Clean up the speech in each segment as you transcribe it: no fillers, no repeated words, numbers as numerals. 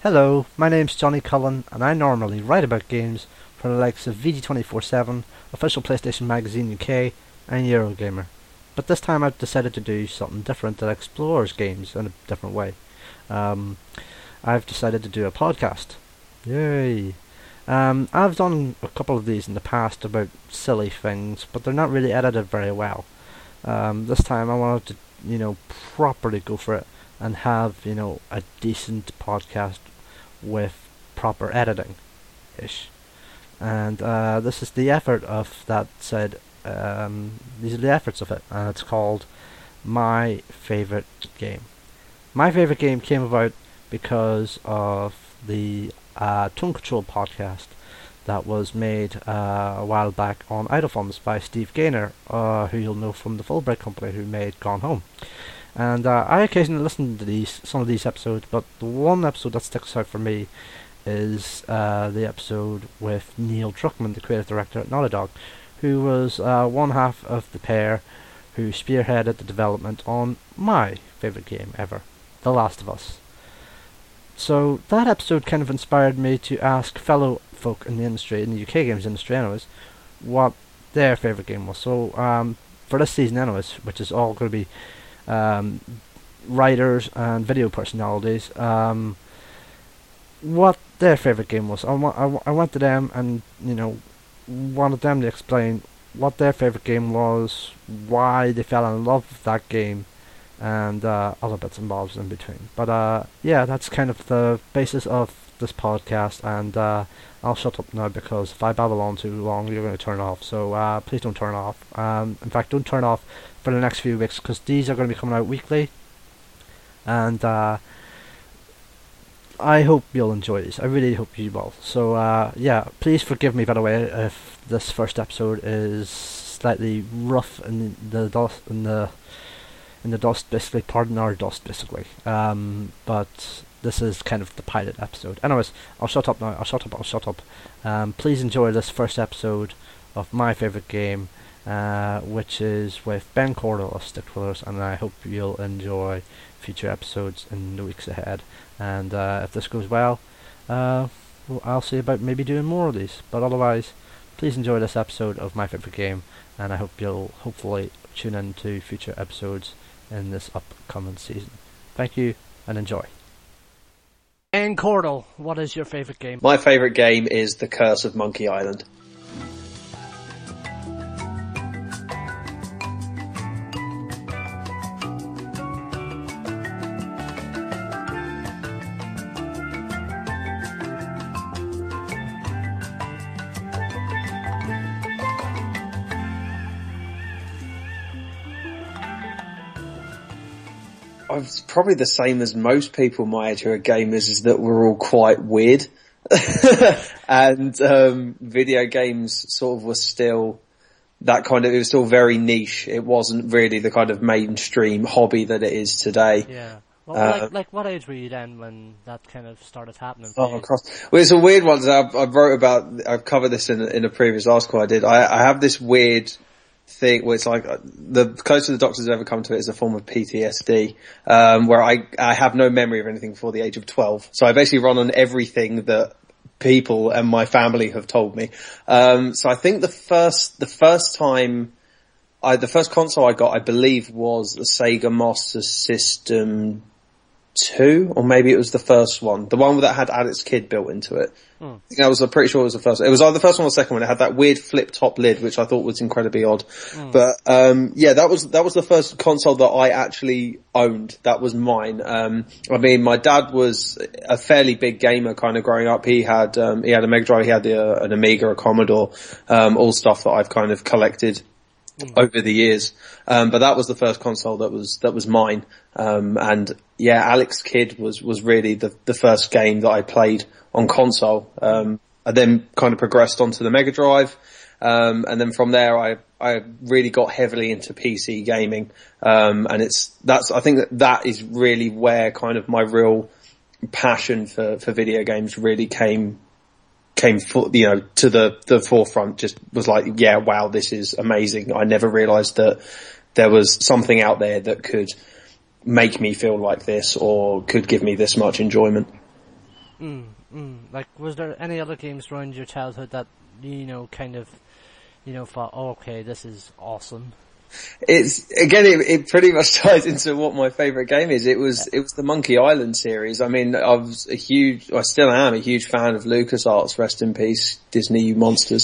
Hello, my name's Johnny Cullen, and I normally write about games for the likes of VG247, Official PlayStation Magazine UK, and Eurogamer. But this time I've decided to do something different that explores games in a different way. Um, I've decided to do a podcast. Yay! I've done a couple of these in the past about silly things, but they're not really edited very well. This time I wanted to, properly go for it and have, a decent podcast with proper editing-ish. And this is the effort of that said, these are the efforts of it, and it's called My Favorite Game. My Favorite Game came about because of the Tone Control podcast that was made a while back on Idle Thumbs by Steve Gaynor, who you'll know from the Fulbright Company, who made Gone Home. And I occasionally listen to some of these episodes, but the one episode that sticks out for me is the episode with Neil Druckmann, the creative director at Naughty Dog, who was one half of the pair who spearheaded the development on my favourite game ever, The Last of Us. So that episode kind of inspired me to ask fellow folk in the industry, in the UK games industry anyways, what their favourite game was. So for this season anyways, which is all going to be writers and video personalities, what their favourite game was. I went to them and, wanted them to explain what their favourite game was, why they fell in love with that game, and other bits and bobs in between. But yeah, that's kind of the basis of this podcast, and I'll shut up now because if I babble on too long, you're going to turn off. So please don't turn off. In fact, don't turn off for the next few weeks, because these are going to be coming out weekly, and I hope you'll enjoy these. I really hope you will. So yeah, please forgive me, by the way, if this first episode is slightly rough in the dust, basically. Pardon our dust, basically. But this is kind of the pilot episode. Anyways, I'll shut up now. I'll shut up. Please enjoy this first episode of my favourite game, which is with Ben Cordell of Stick Dwellers, and I hope you'll enjoy future episodes in the weeks ahead. And if this goes well, I'll see about maybe doing more of these. But otherwise, please enjoy this episode of my favourite game, and I hope you'll hopefully tune in to future episodes in this upcoming season. Thank you, and enjoy. Ben Cordell, what is your favourite game? My favourite game is The Curse of Monkey Island. I'm probably the same as most people my age who are gamers, is that we're all quite weird. And video games sort of was still that kind of, it was still very niche. It wasn't really the kind of mainstream hobby that it is today. Yeah. Well, like what age were you then when that kind of started happening? Oh, cross. Well, it's a weird one. I've covered this in a previous article I did. I have this weird thing where it's like the closest the doctors have ever come to it is a form of PTSD, where I have no memory of anything before the age of 12. So I basically run on everything that people and my family have told me. So I think the first console I got, I believe, was a Sega Master System 2, or maybe it was the first one, the one that had Alex Kidd built into it. I think I'm pretty sure it was the first. It was either the first one or the second one. It had that weird flip top lid, which I thought was incredibly odd. But yeah, that was the first console that I actually owned. That was mine. I mean, my dad was a fairly big gamer kind of growing up. He had a Mega Drive, he had an Amiga, a Commodore, all stuff that I've kind of collected over the years. But that was the first console that was mine. And yeah, Alex Kidd was really the first game that I played on console. I then kind of progressed onto the Mega Drive. And then from there I really got heavily into PC gaming. And I think that is really where kind of my real passion for video games really came to the forefront. Just was like, yeah, wow, this is amazing. I never realized that there was something out there that could make me feel like this or could give me this much enjoyment. Like, was there any other games around your childhood that, kind of, thought, oh, okay, this is awesome? It pretty much ties into what my favourite game is. It was the Monkey Island series. I mean, I still am a huge fan of LucasArts, rest in peace, Disney, you monsters,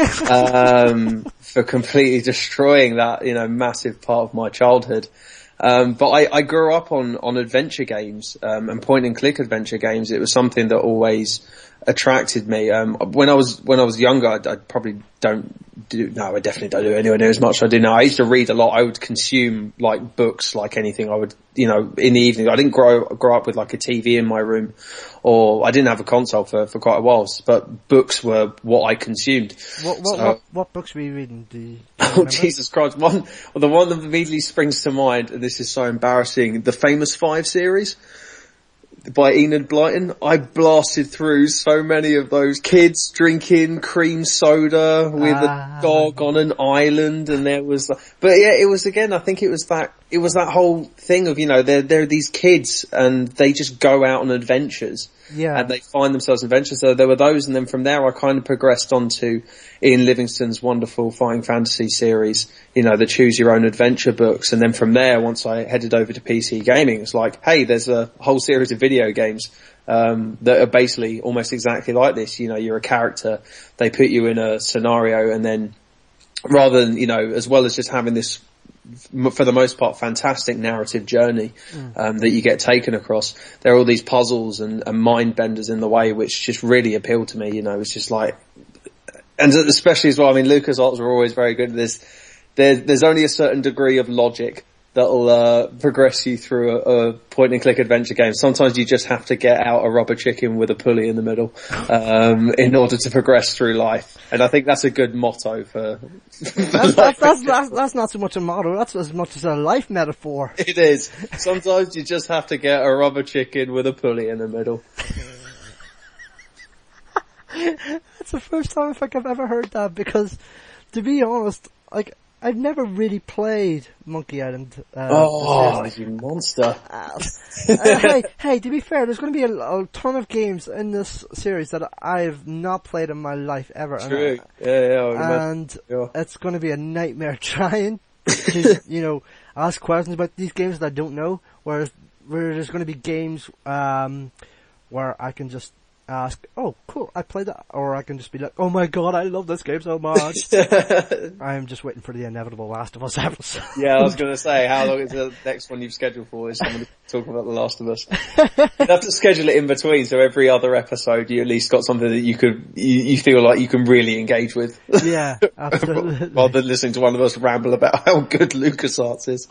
for completely destroying that, massive part of my childhood. But I grew up on adventure games, and point and click adventure games. It was something that always attracted me. When I was younger, I definitely don't do anywhere near as much as I do now. I used to read a lot. I would consume like books like anything. I would, in the evening. I didn't grow up with like a TV in my room, or I didn't have a console for quite a while, but books were what I consumed. What books were you reading? Do you oh, Jesus Christ. The one that immediately springs to mind, and this is so embarrassing, the Famous Five series by Enid Blyton. I blasted through so many of those. Kids drinking cream soda with a dog on an island, and there was, but yeah, it was again, I think it was that whole thing of, there are these kids and they just go out on adventures. Yeah. And they find themselves adventures. So there were those, and then from there I kind of progressed on to Ian Livingstone's wonderful Fighting Fantasy series, the Choose Your Own Adventure books. And then from there, once I headed over to PC gaming, it's like, hey, there's a whole series of video games that are basically almost exactly like this. You're a character, they put you in a scenario, and then rather than, as well as just having this, for the most part, fantastic narrative journey that you get taken across, there are all these puzzles and mind benders in the way, which just really appeal to me. It's just like, and especially as well, I mean, LucasArts were always very good at this. There's only a certain degree of logic that'll progress you through a point and click adventure game. Sometimes you just have to get out a rubber chicken with a pulley in the middle in order to progress through life. And I think that's a good motto for that's not so much a motto, that's as much as a life metaphor. It is. Sometimes you just have to get a rubber chicken with a pulley in the middle. That's the first time I think I've ever heard that, because to be honest, like, I've never really played Monkey Island. You monster. Hey, to be fair, there's going to be a ton of games in this series that I've not played in my life ever. True. And it's going to be a nightmare trying to, ask questions about these games that I don't know, where there's going to be games, where I can just ask, oh, cool, I played that, or I can just be like, oh my god, I love this game so much. I'm just waiting for the inevitable Last of Us episode. Yeah, I was going to say, how long is the next one you've scheduled for? Is someone talking about The Last of Us? You have to schedule it in between, so every other episode you at least got something that you feel like you can really engage with. Yeah, absolutely. Rather than listening to one of us ramble about how good LucasArts is.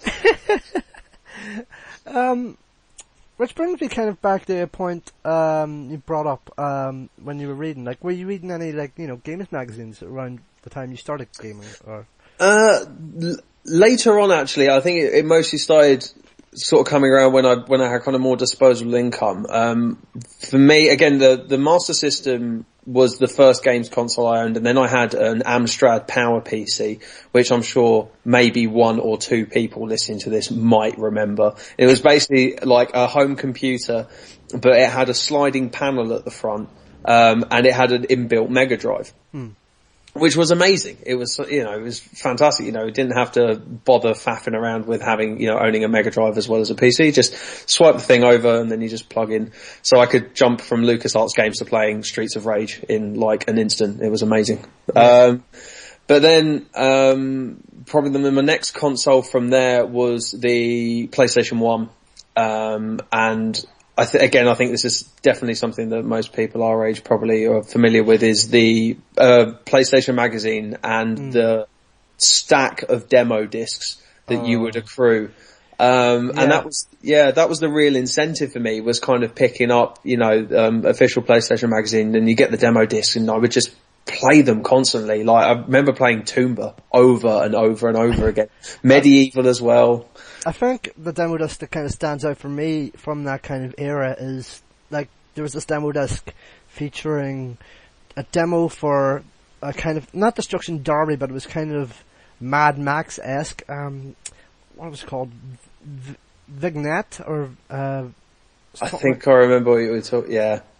Which brings me kind of back to a point you brought up when you were reading. Like, were you reading any, games magazines around the time you started gaming? Or later on, actually, I think it mostly started sort of coming around when I had kind of more disposable income. For me, again, the Master System was the first games console I owned, and then I had an Amstrad Power PC, which I'm sure maybe one or two people listening to this might remember. It was basically like a home computer, but it had a sliding panel at the front, and it had an inbuilt Mega Drive. Which was amazing. It was, it was fantastic. It didn't have to bother faffing around with having, owning a Mega Drive as well as a PC. Just swipe the thing over and then you just plug in. So I could jump from LucasArts games to playing Streets of Rage in like an instant. It was amazing. But then, probably my next console from there was the PlayStation 1. And I think this is definitely something that most people our age probably are familiar with, is the PlayStation Magazine and the stack of demo discs that you would accrue. And that was the real incentive for me, was kind of picking up, official PlayStation Magazine, and you get the demo discs, and I would just play them constantly. Like, I remember playing Tomba over and over and over again. Medieval as well. I think the demo disc that kind of stands out for me from that kind of era is, like, there was this demo disc featuring a demo for a kind of, not Destruction Derby, but it was kind of Mad Max-esque, what was it called? Vignette, or, I think I remember what you were talking, yeah.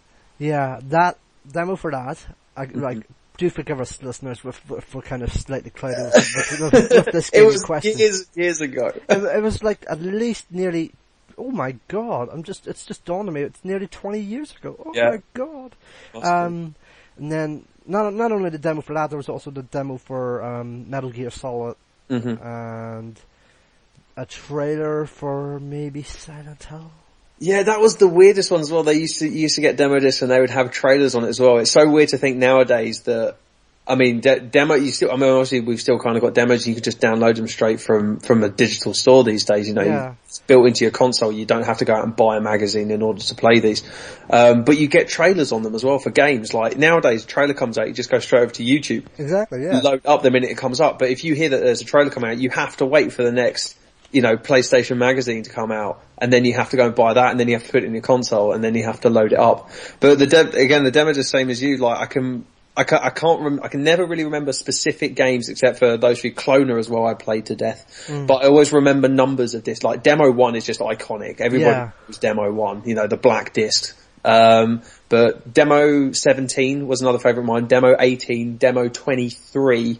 Yeah, that demo for that, like, do forgive us, listeners, if we're kind of slightly clouded with this game in question. It was years ago. It was like at least nearly, oh my god, it's just dawned on me, it's nearly 20 years ago. Oh my god. And then, not only the demo for that, there was also the demo for, Metal Gear Solid, and a trailer for maybe Silent Hill. Yeah, that was the weirdest one as well. They used to get demo discs and they would have trailers on it as well. It's so weird to think nowadays that, I mean, obviously we've still kind of got demos. You could just download them straight from a digital store these days. You know, it's built into your console. You don't have to go out and buy a magazine in order to play these. But you get trailers on them as well for games. Like nowadays, a trailer comes out, you just go straight over to YouTube. Exactly, yeah. Load up the minute it comes up. But if you hear that there's a trailer coming out, you have to wait for the next, PlayStation magazine to come out, and then you have to go and buy that, and then you have to put it in your console, and then you have to load it up. But the demo is the same as you. Like I can never really remember specific games except for those few. Cloner as well I played to death. But I always remember numbers of discs. Like Demo 1 is just iconic. Everybody knows Demo 1, the black disc. But Demo 17 was another favourite of mine. Demo 18, Demo 23.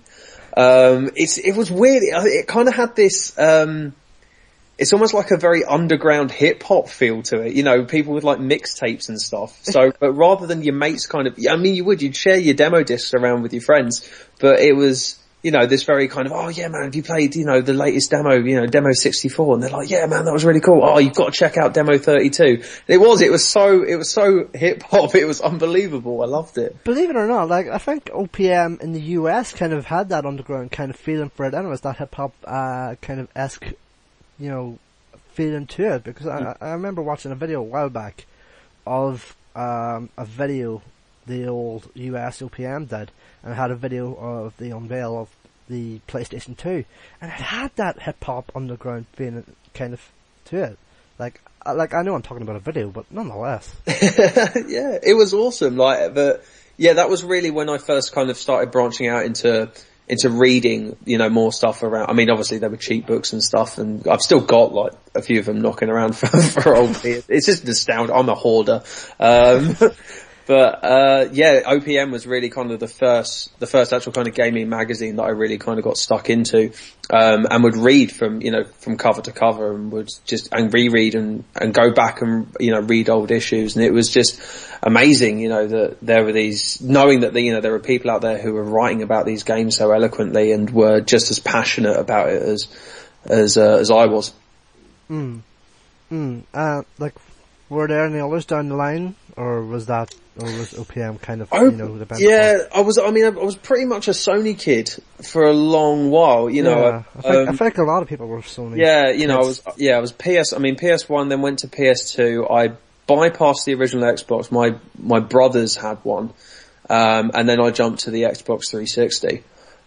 It was weird. It kind of had this, it's almost like a very underground hip hop feel to it, people with like mixtapes and stuff. So, but rather than your mates you'd share your demo discs around with your friends, but it was, this very kind of, oh yeah man, have you played, the latest demo, Demo 64? And they're like, yeah man, that was really cool. Oh, you've got to check out Demo 32. And it was so hip hop. It was unbelievable. I loved it. Believe it or not, like, I think OPM in the US kind of had that underground kind of feeling for it anyways, that hip hop, kind of esque, feeling to it, because I remember watching a video a while back of, a video the old US OPM did, and it had a video of the unveil of the PlayStation 2, and it had that hip hop underground feeling kind of to it. Like I know I'm talking about a video, but nonetheless. Yeah, it was awesome. That was really when I first kind of started branching out into reading, more stuff around. I mean, obviously there were cheap books and stuff, and I've still got like a few of them knocking around for old beers. It's just nostalgia. I'm a hoarder. But OPM was really kind of the first actual kind of gaming magazine that I really kind of got stuck into, and would read from cover to cover, and would and reread and go back and, read old issues. And it was just amazing, that there were knowing that there were people out there who were writing about these games so eloquently and were just as passionate about it as I was. Like, were there any others down the line, or was OPM kind of, the best? Yeah, I was pretty much a Sony kid for a long while, I feel like a lot of people were Sony. Yeah, I was PS1, then went to PS2. I bypassed the original Xbox. My brothers had one. And then I jumped to the Xbox 360.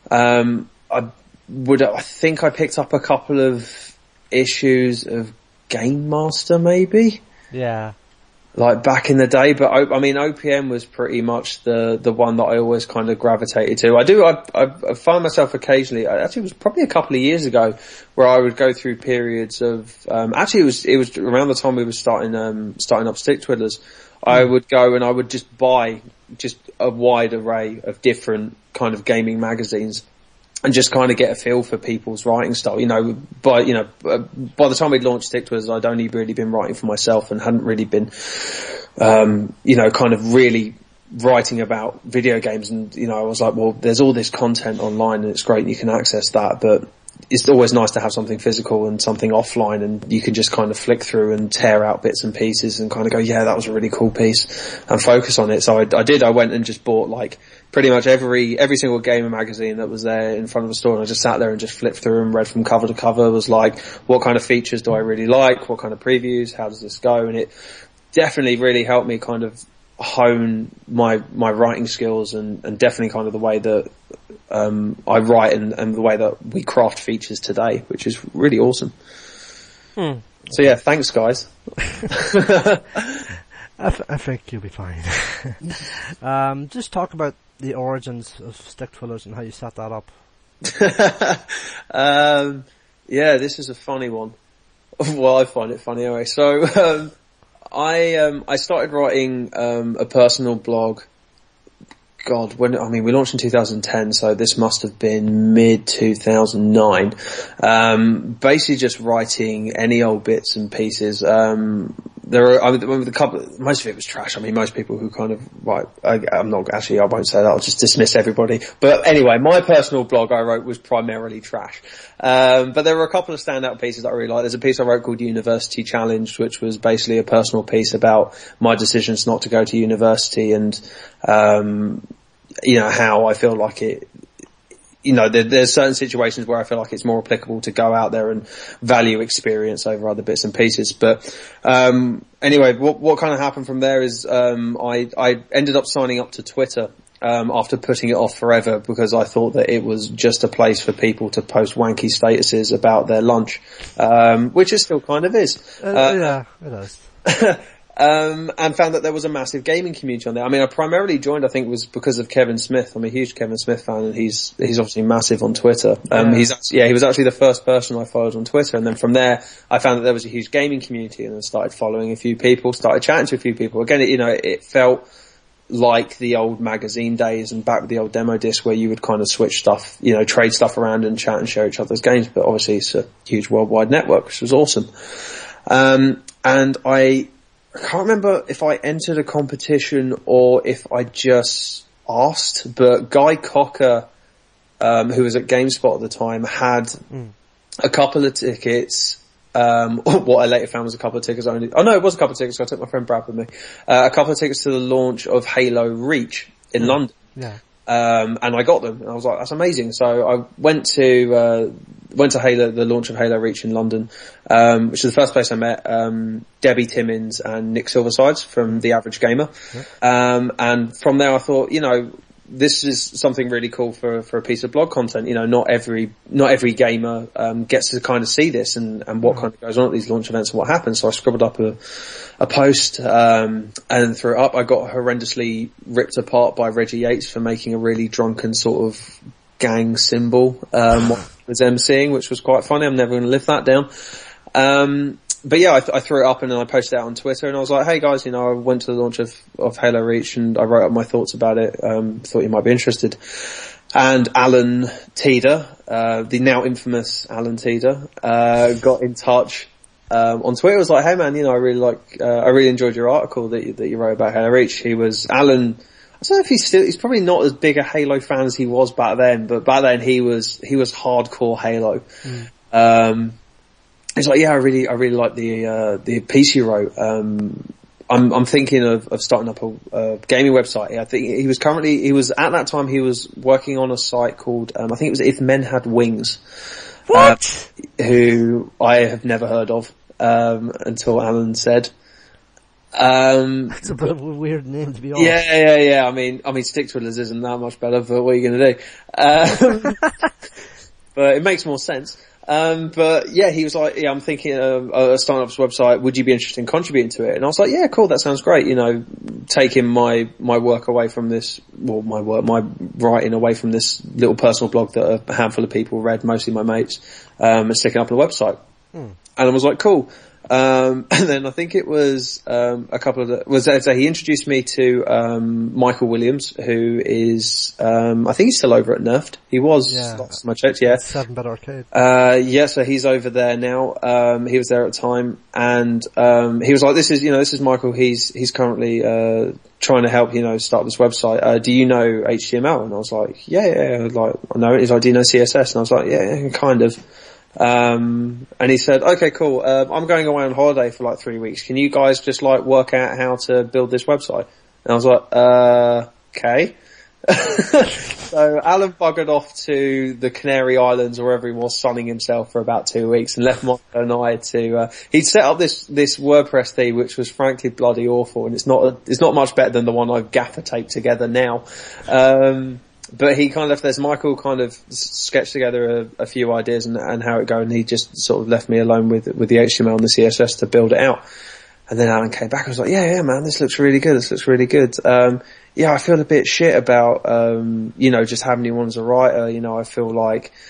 I think I picked up a couple of issues of Game Master, maybe? Yeah. Like back in the day, but OPM was pretty much the one that I always kind of gravitated to. I find myself occasionally, actually it was probably a couple of years ago, where I would go through periods of, actually it was around the time we were starting up Stick Twiddlers. I would go and I would just buy just a wide array of different kind of gaming magazines, and just kind of get a feel for people's writing style. By the time we'd launched Stick Twiddlers, I'd only really been writing for myself and hadn't really been, kind of really writing about video games. And, I was like, well, there's all this content online and it's great and you can access that, but it's always nice to have something physical and something offline, and you can just kind of flick through and tear out bits and pieces and kind of go, yeah, that was a really cool piece, and focus on it. So I went and just bought like pretty much every single gamer magazine that was there in front of the store, and I just sat there and just flipped through and read from cover to cover. It was like, what kind of features do I really like? What kind of previews? How does this go? And it definitely really helped me kind of hone my writing skills, and definitely kind of the way that I write and the way that we craft features today, which is really awesome. So yeah, thanks guys. I think you'll be fine. Just talk about the origins of Stick Twiddlers and how you set that up. Yeah, this is a funny one. Well, I find it funny anyway. So, I started writing a personal blog. God, we launched in 2010, so this must have been mid 2009. Basically just writing any old bits and pieces. Most of it was trash. I mean, most people who kind of write, I won't say that, I'll just dismiss everybody. But anyway, my personal blog I wrote was primarily trash. But there were a couple of standout pieces that I really liked. There's a piece I wrote called University Challenged, which was basically a personal piece about my decisions not to go to university and, how I feel like it, there's certain situations where I feel like it's more applicable to go out there and value experience over other bits and pieces. But, anyway, what kind of happened from there is, I ended up signing up to Twitter, after putting it off forever because I thought that it was just a place for people to post wanky statuses about their lunch, which it still kind of is. Yeah, it is. And found that there was a massive gaming community on there. I mean, I primarily joined, I think, was because of Kevin Smith. I'm a huge Kevin Smith fan, and he's obviously massive on Twitter. He was actually the first person I followed on Twitter, and then from there, I found that there was a huge gaming community, and I started following a few people, started chatting to a few people. Again, it felt like the old magazine days and back with the old demo disc where you would kind of switch stuff, trade stuff around and chat and share each other's games. But obviously, it's a huge worldwide network, which was awesome. And I can't remember if I entered a competition or if I just asked, but Guy Cocker, who was at GameSpot at the time, had a couple of tickets. What I later found was a couple of tickets only. Oh no, it was a couple of tickets. So I took my friend Brad with me. A couple of tickets to the launch of Halo Reach in London. Yeah. And I got them, and I was like, "That's amazing!" So I went to Halo, the launch of Halo Reach in London, which is the first place I met Debbie Timmins and Nick Silversides from The Average Gamer. Yeah. And from there, I thought, this is something really cool for a piece of blog content. Not every gamer gets to kind of see this and what kind of goes on at these launch events and what happens. So I scribbled up a post and threw it up. I got horrendously ripped apart by Reggie Yates for making a really drunken sort of gang symbol while I was emceeing, which was quite funny. I'm never going to live that down. But yeah, I threw it up and then I posted it out on Twitter and I was like, hey guys, I went to the launch of Halo Reach and I wrote up my thoughts about it, thought you might be interested. And Alan Teeter, the now infamous Alan Teeter, got in touch, on Twitter. Was like, hey man, I really enjoyed your article that you wrote about Halo Reach. Alan, I don't know if he's probably not as big a Halo fan as he was back then, but back then he was hardcore Halo. He's like, yeah, I really like the piece you wrote. I'm thinking of starting up a gaming website. I think he was at that time he was working on a site called, I think it was If Men Had Wings. What? Who I have never heard of, until Alan said. It's a bit of a weird name, to be honest. Yeah. I mean, Stick Twiddlers isn't that much better, but what are you gonna do? But it makes more sense. But yeah, he was like, yeah, I'm thinking of starting up this website. Would you be interested in contributing to it? And I was like, yeah, cool. That sounds great. Taking my work away from this, my writing away from this little personal blog that a handful of people read, mostly my mates, and sticking up on the website. And I was like, cool. And then I think it was, he introduced me to, Michael Williams, who is, I think he's still over at Nerfed. He was, last time I checked, yeah. 7-Bit Arcade. So he's over there now. He was there at the time and, he was like, this is Michael. He's currently, trying to help, start this website. Do you know HTML? And I was like, yeah, I know it. He's like, do you know CSS? And I was like, yeah, kind of. And he said, okay, cool. I'm going away on holiday for like 3 weeks. Can you guys just work out how to build this website? And I was like, okay. So Alan buggered off to the Canary Islands or wherever he was sunning himself for about 2 weeks and left Michael and I to, he'd set up this WordPress theme which was frankly bloody awful and it's not much better than the one I've gaffer taped together now. But he kind of left this. Michael kind of sketched together a few ideas and how it go, and he just sort of left me alone with the HTML and the CSS to build it out. And then Alan came back and was like, yeah, man, this looks really good. I feel a bit shit about, just having you on as a writer. I feel like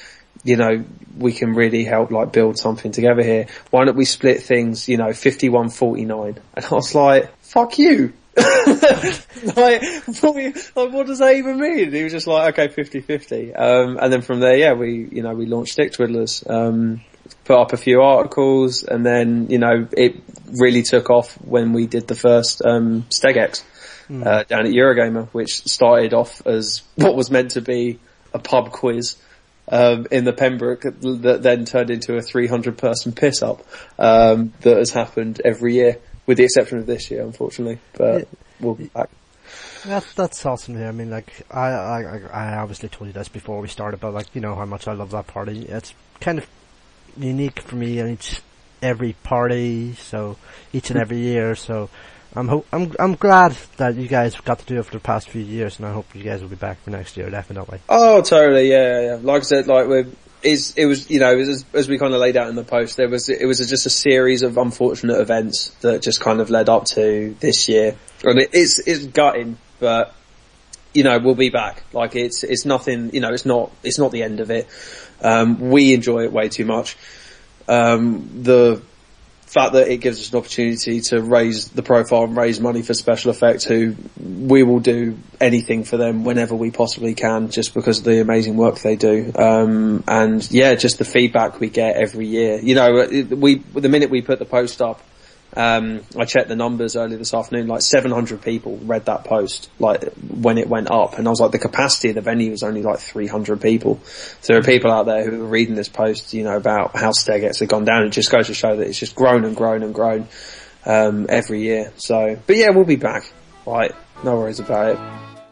you know, we can really help like build something together here. Why don't we split things, you know, 51-49? And I was like, fuck you. like, what does that even mean? And he was just like, okay, 50-50. And then from there, we launched Stick Twiddlers, put up a few articles, and then, you know, it really took off when we did the first, Stegex, down at Eurogamer, which started off as what was meant to be a pub quiz, in the Pembroke that then turned into a 300 person piss up, that has happened every year, with the exception of this year, unfortunately, but we'll be back. That's awesome here. I mean, like, I obviously told you this before we started, but like, you know how much I love that party. It's kind of unique for me in every party, so each and every year, so I'm glad that you guys got to do it for the past few years, and I hope you guys will be back for next year, definitely. Oh, totally, yeah. Like I said, like it was as we kind of laid out in the post, it was just a series of unfortunate events that just kind of led up to this year, and it's gutting, but you know, we'll be back. Like it's nothing, you know, it's not the end of it. We enjoy it way too much. The fact that it gives us an opportunity to raise the profile and raise money for Special Effects, who we will do anything for them whenever we possibly can, just because of the amazing work they do. And yeah, just the feedback we get every year. You know, the minute we put the post up, I checked the numbers earlier this afternoon, like 700 people read that post, like when it went up, and I was like, the capacity of the venue was only like 300 people. So there are people out there who are reading this post, you know, about how Stegex had gone down. It just goes to show that it's just grown and grown and grown, every year. So, but yeah, we'll be back. Right. No worries about it.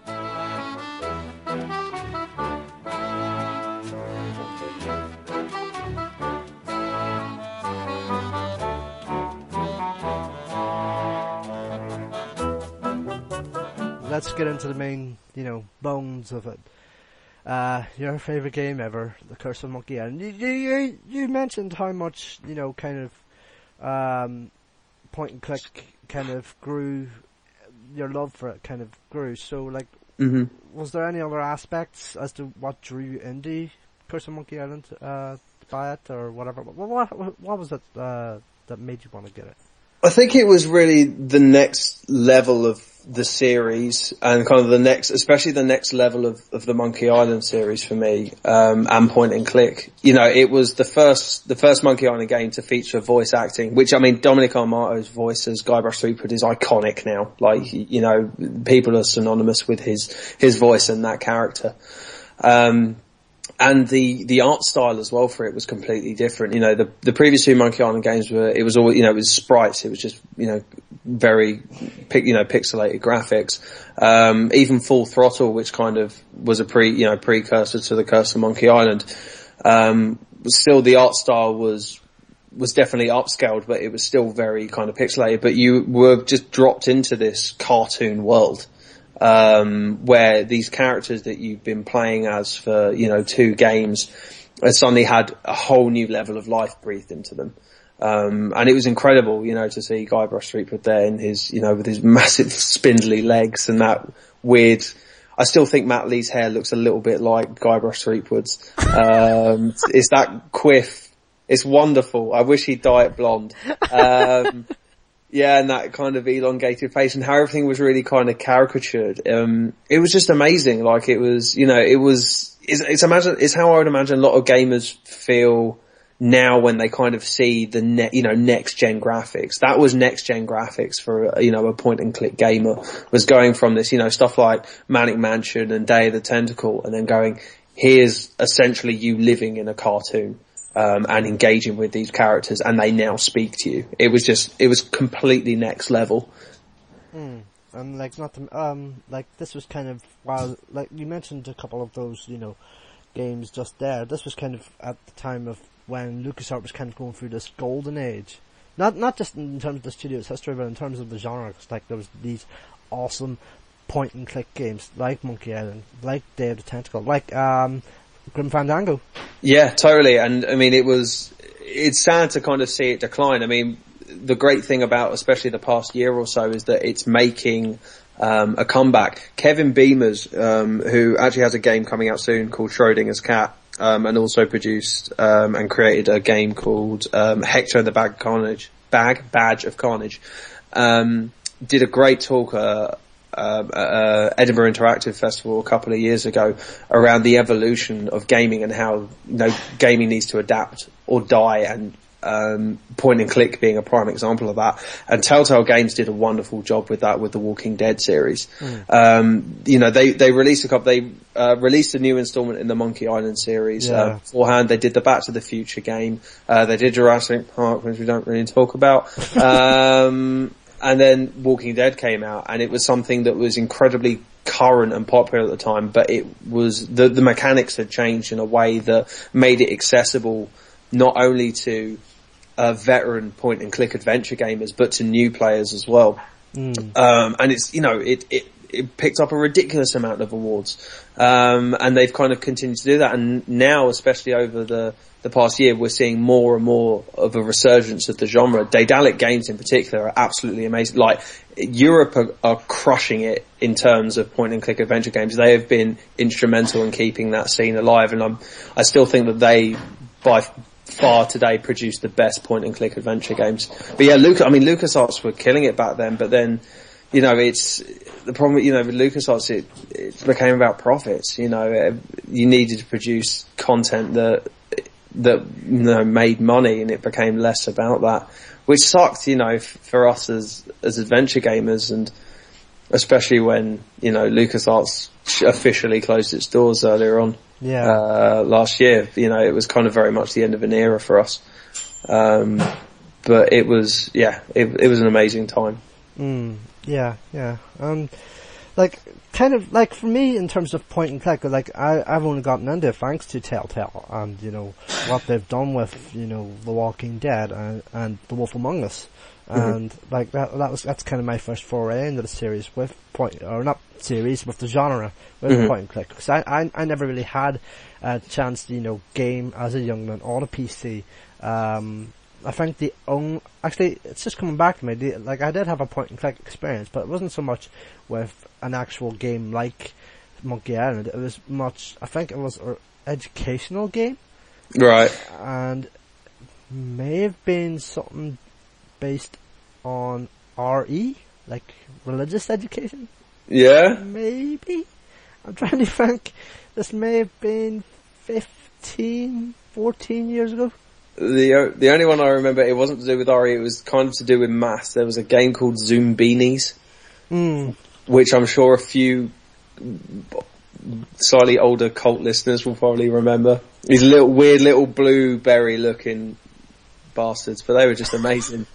Let's get into the main, you know, bones of it. Your favorite game ever, The Curse of Monkey Island. You mentioned how much, you know, kind of point and click kind of grew, your love for it kind of grew. So, like, was there any other aspects as to what drew you into Curse of Monkey Island to buy it or whatever? What was it that made you want to get it? I think it was really the next level of the series, and kind of especially the next level of the Monkey Island series for me, and point and click. You know, it was the first Monkey Island game to feature voice acting, which, I mean, Dominic Armato's voice as Guybrush Threepwood is iconic now. Like, you know, people are synonymous with his voice and that character. And the art style as well for it was completely different. You know, the previous two Monkey Island games it was all, you know, it was sprites. It was just, you know, very, pixelated graphics. Even Full Throttle, which kind of was a precursor to the Curse of Monkey Island. Still the art style was definitely upscaled, but it was still very kind of pixelated, but you were just dropped into this cartoon world. Where these characters that you've been playing as for, you know, 2 games suddenly had a whole new level of life breathed into them. And it was incredible, you know, to see Guybrush Threepwood there in his, you know, with his massive spindly legs and that weird, I still think Matt Lee's hair looks a little bit like Guybrush Threepwood's. It's that quiff. It's wonderful. I wish he'd dye it blonde. Yeah, and that kind of elongated face and how everything was really kind of caricatured. It was just amazing. Like, it was, you know, it's how I would imagine a lot of gamers feel now when they kind of see the next gen graphics. That was next gen graphics for, you know, a point and click gamer, was going from this, you know, stuff like Manic Mansion and Day of the Tentacle, and then going, here's essentially you living in a cartoon. And engaging with these characters, and they now speak to you. It was completely next level. And like like this was kind of, while like you mentioned a couple of those, you know, games just there. This was kind of at the time of when LucasArts was kind of going through this golden age. Not just in terms of the studio's history, but in terms of the genre. Cause, like, there was these awesome point and click games like Monkey Island, like Day of the Tentacle, like Grim Fandango. Yeah, totally. And I mean, it's sad to kind of see it decline. I mean, the great thing about especially the past year or so is that it's making a comeback. Kevin Beamers, who actually has a game coming out soon called Schrodinger's Cat, and also produced and created a game called Hector and the Badge of Carnage. Did a great talk at Edinburgh Interactive Festival a couple of years ago around the evolution of gaming and how gaming needs to adapt or die, and point and click being a prime example of that. And Telltale Games did a wonderful job with that with the Walking Dead series. They released released a new installment in the Monkey Island series. Beforehand, they did the Back to the Future game. They did Jurassic Park, which we don't really talk about. And then Walking Dead came out, and it was something that was incredibly current and popular at the time, but it was, the mechanics had changed in a way that made it accessible not only to veteran point and click adventure gamers, but to new players as well. And it's, it picked up a ridiculous amount of awards. And they've kind of continued to do that. And now, especially over the past year, we're seeing more and more of a resurgence of the genre. Daedalic Games in particular are absolutely amazing. Like, Europe are crushing it in terms of point and click adventure games. They have been instrumental in keeping that scene alive. And I still think that they, by far today, produce the best point and click adventure games. But yeah, LucasArts were killing it back then, but then, it's the problem, with LucasArts, it became about profits. You needed to produce content that made money, and it became less about that, which sucked, for us as adventure gamers, and especially when, LucasArts officially closed its doors earlier on. Last year, it was kind of very much the end of an era for us. But it was, it was an amazing time. For me, in terms of point and click, I've only gotten into it thanks to Telltale and, what they've done with, The Walking Dead and The Wolf Among Us. And, that's kind of my first foray into the series with with the genre, with point and click. Because I never really had a chance to, game as a young man on a PC. I think actually, it's just coming back to me. I did have a point and click experience, but it wasn't so much with an actual game like Monkey Island. It was I think it was an educational game. Right. And may have been something based on RE, like religious education. Yeah. Maybe. I'm trying to think. This may have been 15, 14 years ago. The only one I remember, it wasn't to do with RE, it was kind of to do with maths. There was a game called Zoombinis, which I'm sure a few slightly older cult listeners will probably remember. These weird little blueberry looking bastards, but they were just amazing.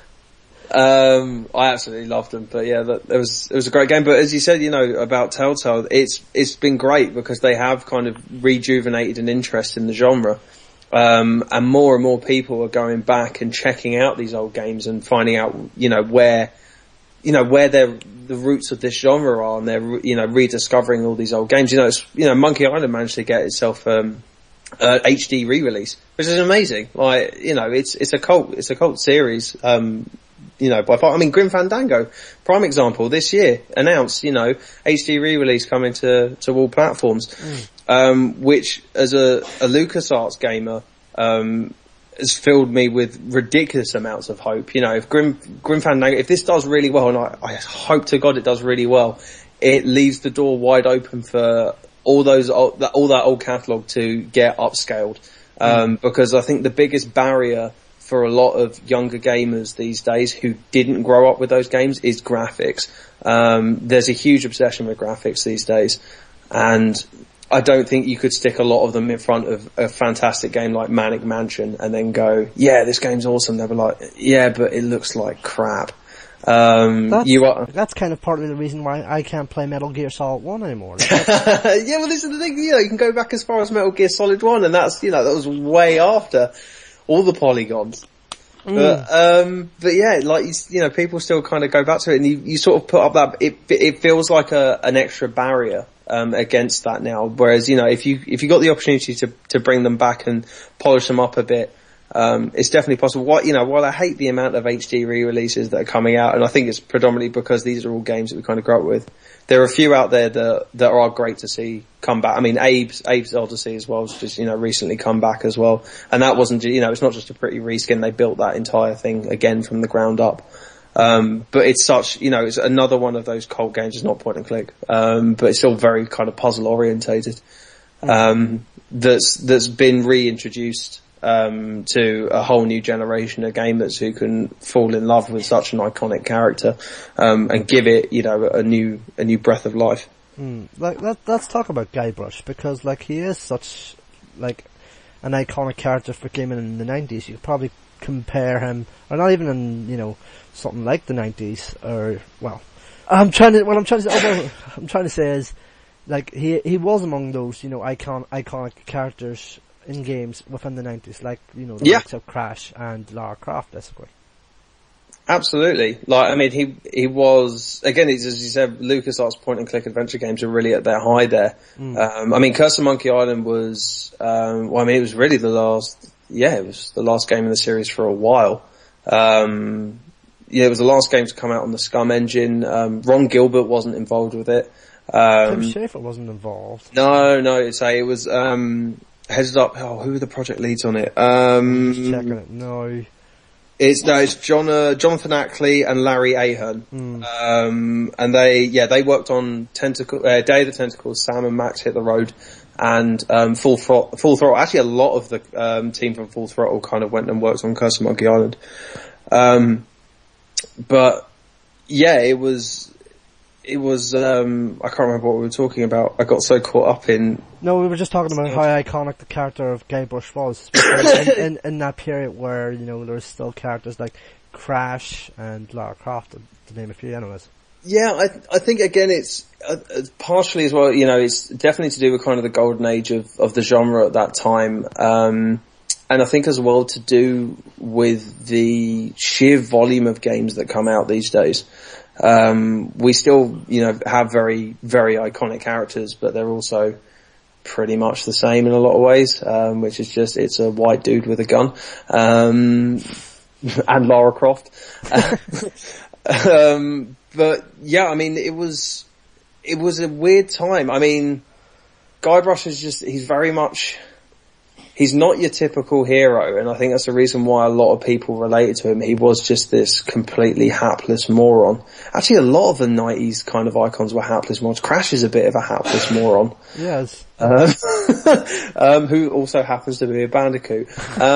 I absolutely loved them, but yeah, it was a great game. But as you said, about Telltale, it's been great because they have kind of rejuvenated an interest in the genre. And more people are going back and checking out these old games and finding out, where the roots of this genre are, and they're, rediscovering all these old games. Monkey Island managed to get itself, HD re-release, which is amazing. It's a cult series, by far. I mean, Grim Fandango, prime example, this year announced, HD re-release coming to all platforms, which as a LucasArts gamer, has filled me with ridiculous amounts of hope. If Grim Fandango, if this does really well, and I hope to God it does really well, it leaves the door wide open for all that old catalogue to get upscaled. Because I think the biggest barrier for a lot of younger gamers these days who didn't grow up with those games is graphics. There's a huge obsession with graphics these days, and I don't think you could stick a lot of them in front of a fantastic game like Manic Mansion and then go, yeah, this game's awesome. They'll be like, yeah, but it looks like crap. That's kind of partly the reason why I can't play Metal Gear Solid 1 anymore. Yeah, well, this is the thing, you can go back as far as Metal Gear Solid 1, and that's, that was way after all the polygons. But yeah, people still kind of go back to it, and you sort of put up that, it feels like an extra barrier, against that now. Whereas, if you got the opportunity to bring them back and polish them up a bit, it's definitely possible. While I hate the amount of HD re-releases that are coming out, and I think it's predominantly because these are all games that we kind of grew up with, there are a few out there that are great to see come back. I mean, Abe's Odyssey as well has just, recently come back as well. And that wasn't, it's not just a pretty reskin. They built that entire thing again from the ground up. But it's such, it's another one of those cult games. It's not point and click. But it's still very kind of puzzle orientated. That's been reintroduced, to a whole new generation of gamers who can fall in love with such an iconic character, and give it, a new breath of life. Let's talk about Guybrush, because he is such an iconic character for gaming in the 90s. You could probably compare him, or not even in something like the 90s, or I'm trying to say is he was among those iconic characters in games within the 90s, the likes of Crash and Lara Croft, basically. Absolutely. He was, again, as you said, LucasArts point and click adventure games are really at their high there. Curse of Monkey Island was, it was really it was the last game in the series for a while. It was the last game to come out on the Scum engine. Ron Gilbert wasn't involved with it. Tim Schafer wasn't involved. No, it was, headed up, who were the project leads on it? Just checking it, no. It's Jonathan Ackley and Larry Ahern. And they worked on Day of the Tentacles, Sam and Max Hit the Road, and Full Throttle. Actually, a lot of the team from Full Throttle kind of went and worked on Curse of Monkey Island. But yeah, it was I can't remember what we were talking about. I got so caught up in... No, we were just talking about how iconic the character of Guybrush was. in that period where, there was still characters like Crash and Lara Croft, to name a few anyways. Yeah, I think again it's partially as well, it's definitely to do with kind of the golden age of the genre at that time. And I think as well to do with the sheer volume of games that come out these days. We still, have very, very iconic characters, but they're also pretty much the same in a lot of ways, which is just, it's a white dude with a gun, and Lara Croft. But yeah, it was a weird time. Guybrush is he's not your typical hero, and I think that's the reason why a lot of people related to him. He was just this completely hapless moron. Actually, a lot of the 90s kind of icons were hapless morons. Crash is a bit of a hapless moron. Yes. Who also happens to be a bandicoot.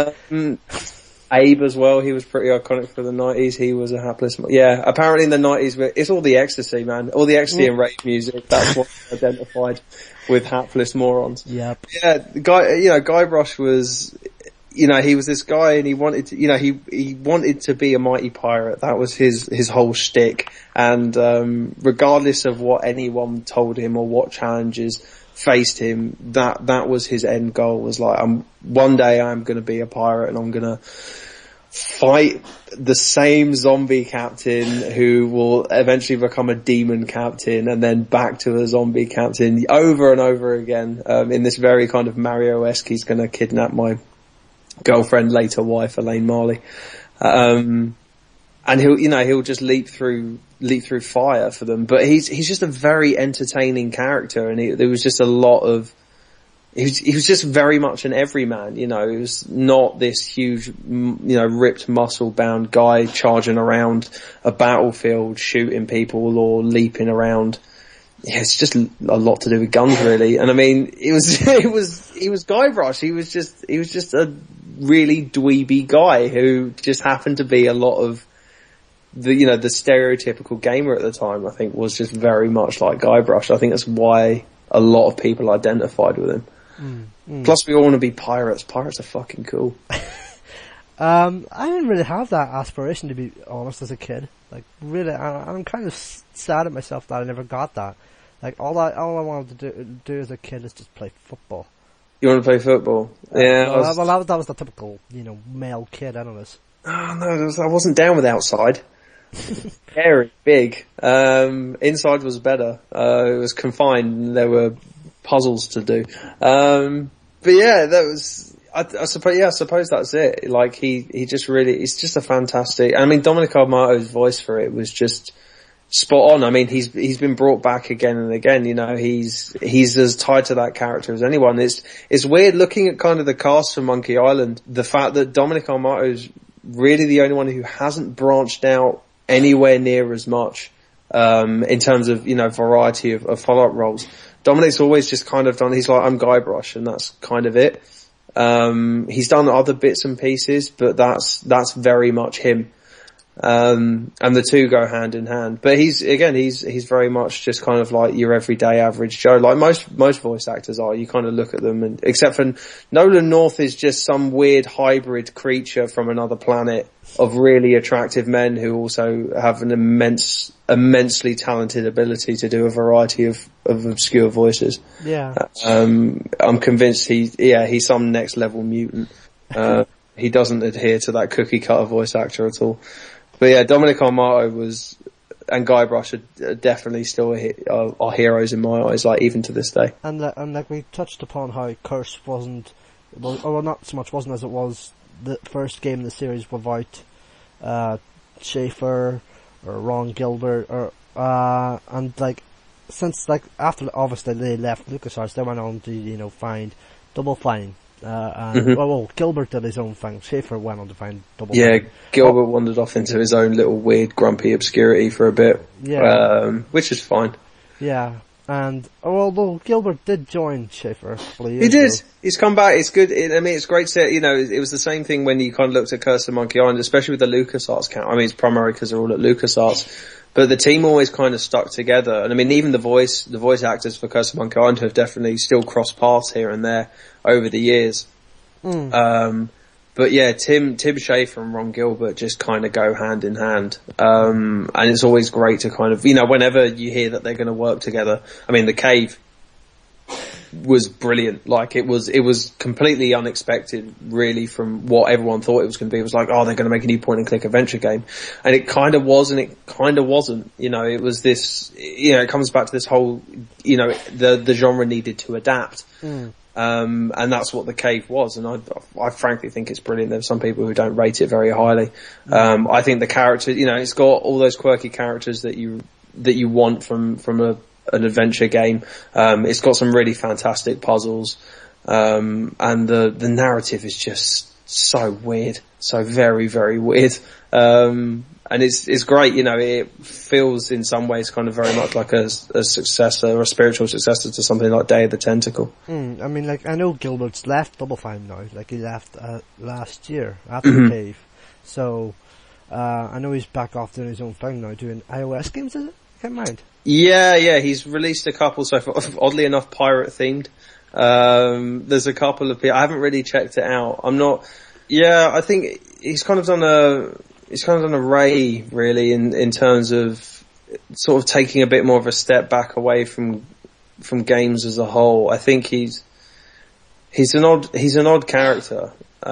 Abe as well, he was pretty iconic for the 90s. He was a hapless yeah, apparently in the 90s, it's all the ecstasy, man. All the ecstasy and rave music. That's what identified with hapless morons. Yep. Yeah, Guybrush was, he was this guy and he wanted to, he wanted to be a mighty pirate. That was his whole shtick. And, regardless of what anyone told him or what challenges faced him, that was his end goal, was one day I'm gonna be a pirate and I'm gonna fight the same zombie captain who will eventually become a demon captain and then back to a zombie captain over and over again, in this very kind of Mario-esque, he's gonna kidnap my girlfriend, later wife, Elaine Marley. And he'll just leap through fire for them. But he's just a very entertaining character, and there was just a lot of, he was just very much an everyman, he was not this huge, ripped muscle bound guy charging around a battlefield shooting people or leaping around. Yeah, it's just a lot to do with guns, really. And he was Guybrush. He was just a really dweeby guy who just happened to be a lot of the stereotypical gamer at the time. I think was just very much like Guybrush. I think that's why a lot of people identified with him. Plus we all want to be pirates. Pirates are fucking cool. I didn't really have that aspiration, to be honest, as a kid. Really, I'm kind of sad at myself that I never got that. All I wanted to do as a kid is just play football. You want to play football? Yeah. That was the typical, male kid, anyways. Oh no, I wasn't down with outside. Very big. Inside was better. It was confined. There were puzzles to do. But yeah, that was, I suppose that's it. He just really, it's just a fantastic, Dominic Armato's voice for it was just, spot on. I mean, he's been brought back again and again. You know, he's as tied to that character as anyone. It's weird looking at kind of the cast for Monkey Island. The fact that Dominic Armato is really the only one who hasn't branched out anywhere near as much in terms of, you know, variety of follow-up roles. Dominic's always just kind of done. He's like, I'm Guybrush, and that's kind of it. He's done other bits and pieces, but that's very much him. And the two go hand in hand. But he's very much just kind of like your everyday average Joe, like most voice actors are. You kind of look at them, and except for Nolan North is just some weird hybrid creature from another planet of really attractive men who also have an immensely talented ability to do a variety of obscure voices. Yeah. I'm convinced he's some next level mutant. He doesn't adhere to that cookie cutter voice actor at all. But yeah, Dominic Armato and Guybrush are definitely still are heroes in my eyes, like even to this day. And like we touched upon how Curse wasn't not so much wasn't as it was the first game in the series without Schafer or Ron Gilbert and like since like after obviously they left LucasArts, they went on to, you know, find Double Fine. Gilbert did his own thing. Schafer went on to find Double Fine. Yeah, Gilbert wandered off into his own little weird grumpy obscurity for a bit. Yeah. Which is fine. Yeah. And although Gilbert did join Schafer, he did. He's come back. It's good. I mean, it's great to, you know, it was the same thing when you kind of looked at Curse of Monkey Island, especially with the LucasArts count. I mean, it's primarily because they're all at LucasArts, but the team always kind of stuck together. And I mean, even the voice actors for Curse of Monkey Island have definitely still crossed paths here and there over the years. But yeah, Tim Schafer and Ron Gilbert just kind of go hand in hand. And it's always great to kind of, you know, whenever you hear that they're going to work together. I mean, The Cave was brilliant. Like it was completely unexpected really from what everyone thought it was going to be. It was like, oh, they're going to make a new point and click adventure game. And it kind of was and it kind of wasn't. You know, it was this, you know, it comes back to this whole, you know, the genre needed to adapt. And that's what The Cave was, and I frankly think it's brilliant. There's some people who don't rate it very highly. I think the character, you know, it's got all those quirky characters that you want from an adventure game. It's got some really fantastic puzzles, and the narrative is just so weird, so very, very weird. And it's great, you know, it feels in some ways kind of very much like a successor or a spiritual successor to something like Day of the Tentacle. I mean, like, I know Gilbert's left Double Fine now, like he left last year after The Cave. So, I know he's back off doing his own thing now, doing iOS games, is it? I can't mind. Yeah, he's released a couple so far, oddly enough pirate themed. There's a couple of people, I haven't really checked it out. I think he's kind of done a Ray really in terms of sort of taking a bit more of a step back away from games as a whole. I think he's an odd character,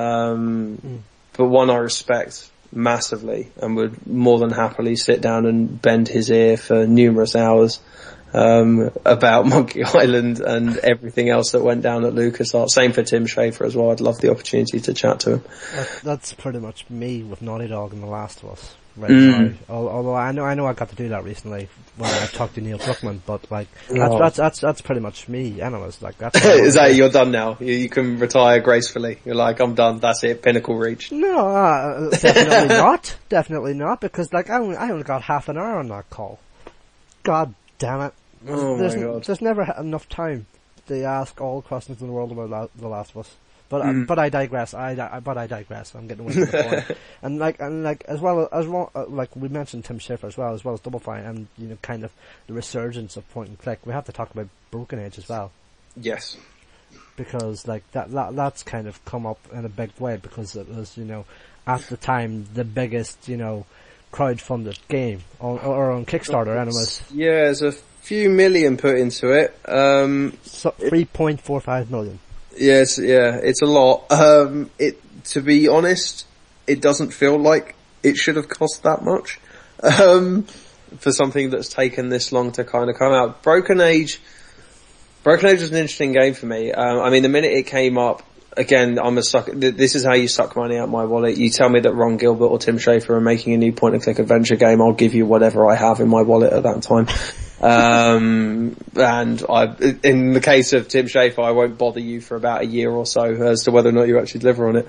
but one I respect massively and would more than happily sit down and bend his ear for numerous hours about Monkey Island and everything else that went down at LucasArts. Same for Tim Schafer as well. I'd love the opportunity to chat to him. That's pretty much me with Naughty Dog and The Last of Us. Right now. Although I know I got to do that recently when I talked to Neil Druckmann, but like that's pretty much me. Anyways, like that's is that you're done now? You can retire gracefully. You're like, I'm done. That's it. Pinnacle reached. No, definitely not. Definitely not, because like I only got half an hour on that call. God damn it. Oh my God. There's never enough time to ask all questions in the world about The Last of Us. But I digress. But I digress. I'm getting away from the point. and like as well like we mentioned Tim Schafer as well as Double Fine, and you know kind of the resurgence of point and click. We have to talk about Broken Age as well. Yes. Because like that's kind of come up in a big way, because it was, you know, at the time the biggest, you know, crowd-funded game or on Kickstarter. Anyways. Yeah, there's a few million put into it. So 3.45 million. Yes, yeah, it's a lot. To be honest, it doesn't feel like it should have cost that much, for something that's taken this long to kind of come out. Broken Age was an interesting game for me. I mean, the minute it came up, again, I'm a sucker. This is how you suck money out my wallet. You tell me that Ron Gilbert or Tim Schafer are making a new point-and-click adventure game, I'll give you whatever I have in my wallet at that time. And in the case of Tim Schafer, I won't bother you for about a year or so as to whether or not you actually deliver on it.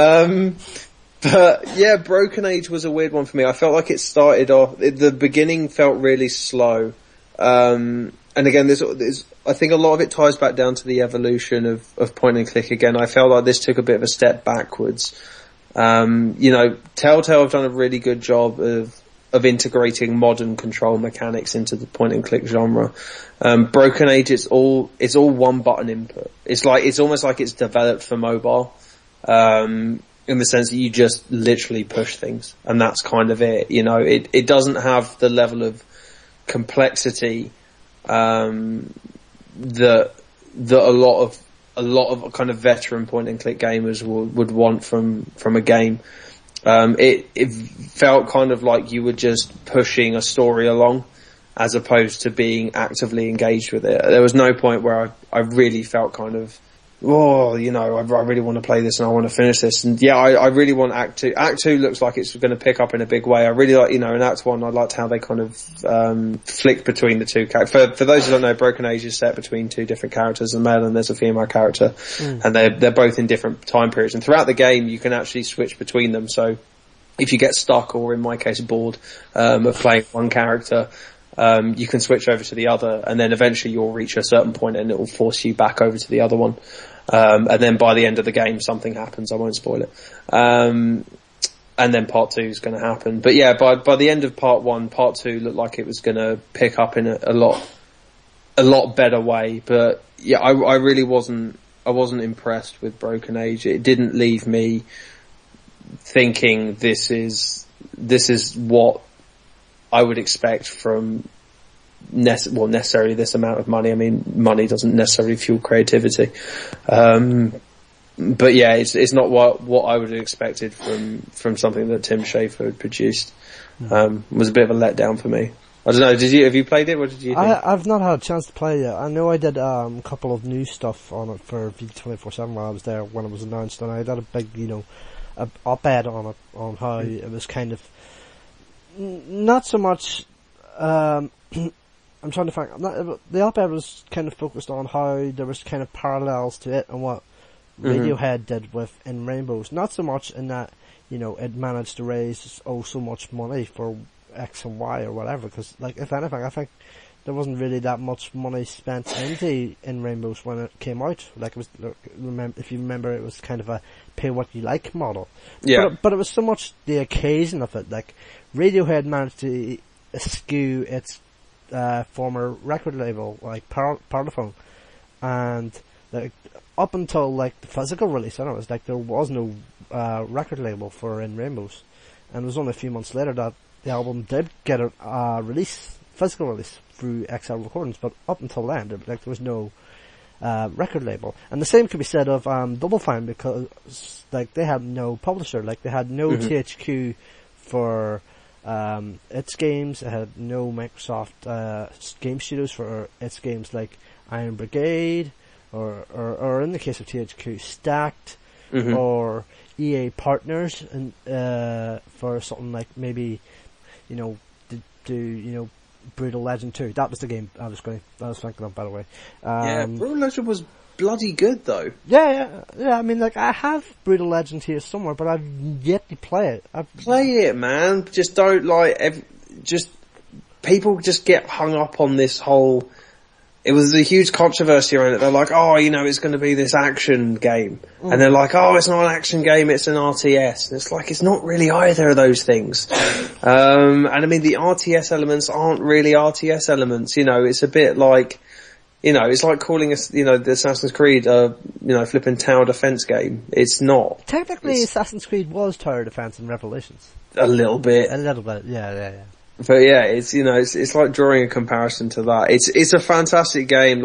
But yeah, Broken Age was a weird one for me. I felt like it started off, the beginning felt really slow. And again, I think a lot of it ties back down to the evolution of point and click again. I felt like this took a bit of a step backwards. Telltale have done a really good job of integrating modern control mechanics into the point and click genre. Broken Age, it's all one button input. It's almost like it's developed for mobile. In the sense that you just literally push things, and that's kind of it. It doesn't have the level of complexity that a lot of kind of veteran point and click gamers would want from a game. It felt kind of like you were just pushing a story along, as opposed to being actively engaged with it. There was no point where I really felt kind of, I really want to play this and I want to finish this. And yeah, I really want Act 2. Act 2 looks like it's going to pick up in a big way. I really like, in Act 1, I liked how they kind of, flick between the two characters. For those who don't know, Broken Age is set between two different characters, a male and there's a female character. And they're both in different time periods. And throughout the game, you can actually switch between them. So if you get stuck, or in my case, bored, of playing one character, you can switch over to the other, and then eventually you'll reach a certain point and it will force you back over to the other one. And then by the end of the game, something happens. I won't spoil it. And then part 2 is going to happen. But yeah, by the end of part 1, part 2 looked like it was going to pick up in a lot better way. But yeah, I really wasn't impressed with Broken Age. It didn't leave me thinking this is what I would expect from necessarily this amount of money. I mean, money doesn't necessarily fuel creativity. But yeah, it's not what I would have expected from something that Tim Schafer had produced. It was a bit of a letdown for me. I don't know, have you played it? What did you think? I've not had a chance to play it. I know I did a couple of new stuff on it for VG247 while I was there when it was announced, and I did a big, op-ed on it, on how it was kind of not so much I'm trying to find, the op-ed was kind of focused on how there was kind of parallels to it and what Radiohead did with In Rainbows. Not so much in that, it managed to raise so much money for X and Y or whatever, because, if anything, I think there wasn't really that much money spent into In Rainbows when it came out. It was, if you remember, it was kind of a pay what you like model. Yeah. But it was so much the occasion of it. Radiohead managed to eschew its former record label, Parlophone, and up until the physical release, I don't know, there was no record label for In Rainbows, and it was only a few months later that the album did get a physical release through XL Recordings. But up until then, there was no record label, and the same could be said of Double Fine, because they had no publisher, they had no THQ for its games. It had no Microsoft game studios for its games like Iron Brigade, or in the case of THQ, Stacked, or EA Partners, and for something like maybe do Brutal Legend 2. That was the game I was thinking of, by the way. Brutal Legend was bloody good though. Yeah. I mean, I have Brutal Legend here somewhere, but I've yet to play it. Play it, man. Just don't people just get hung up on this whole. It was a huge controversy around it. They're like, it's going to be this action game. And they're like, it's not an action game, it's an RTS. And it's not really either of those things. And I mean, the RTS elements aren't really RTS elements. It's a bit like, it's like calling the Assassin's Creed, flipping tower defense game. It's not. Technically, Assassin's Creed was tower defense in Revelations. A little bit, yeah. But yeah, it's like drawing a comparison to that. It's a fantastic game.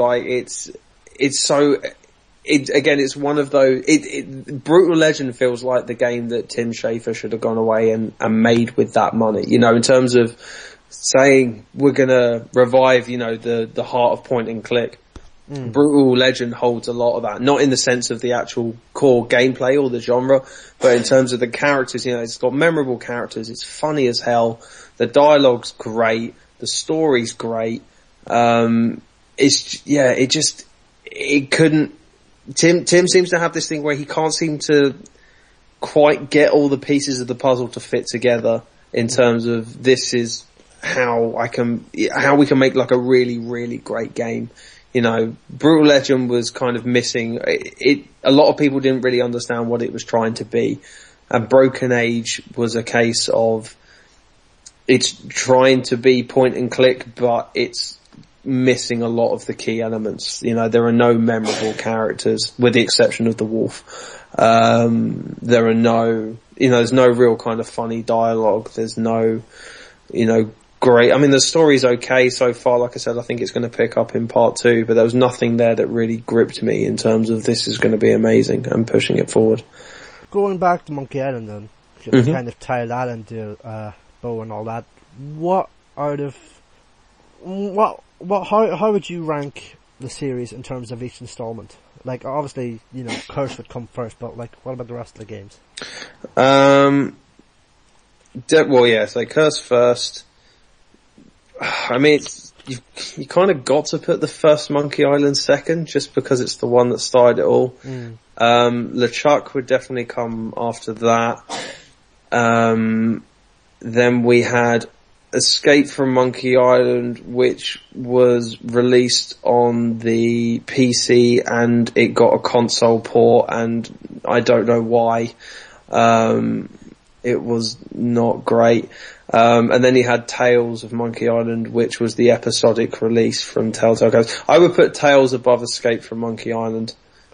It's one of those. Brutal Legend feels like the game that Tim Schafer should have gone away and made with that money. In terms of saying we're gonna revive, the heart of point and click. Brutal Legend holds a lot of that, not in the sense of the actual core gameplay or the genre, but in terms of the characters. You know, it's got memorable characters, it's funny as hell, the dialogue's great, the story's great. Tim seems to have this thing where he can't seem to quite get all the pieces of the puzzle to fit together in terms of this is how we can make like a really, really great game. You know, Brutal Legend was kind of missing it. A lot of people didn't really understand what it was trying to be. And Broken Age was a case of it's trying to be point and click, but it's missing a lot of the key elements. You know, there are no memorable characters, with the exception of the wolf. There are no, there's no real kind of funny dialogue. There's no, great. I mean, the story's okay so far. Like I said, I think it's going to pick up in part 2, but there was nothing there that really gripped me in terms of this is going to be amazing and pushing it forward. Going back to Monkey Island then, kind of tie that into Bow and all that. How would you rank the series in terms of each installment? Like, obviously, Curse would come first, but like, what about the rest of the games? So Curse first. I mean, you kind of got to put the first Monkey Island second, just because it's the one that started it all. LeChuck would definitely come after that. Then we had Escape from Monkey Island, which was released on the PC and it got a console port, and I don't know why. It was not great. And then you had Tales of Monkey Island, which was the episodic release from Telltale Games. I would put Tales above Escape from Monkey Island.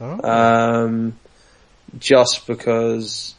Just because,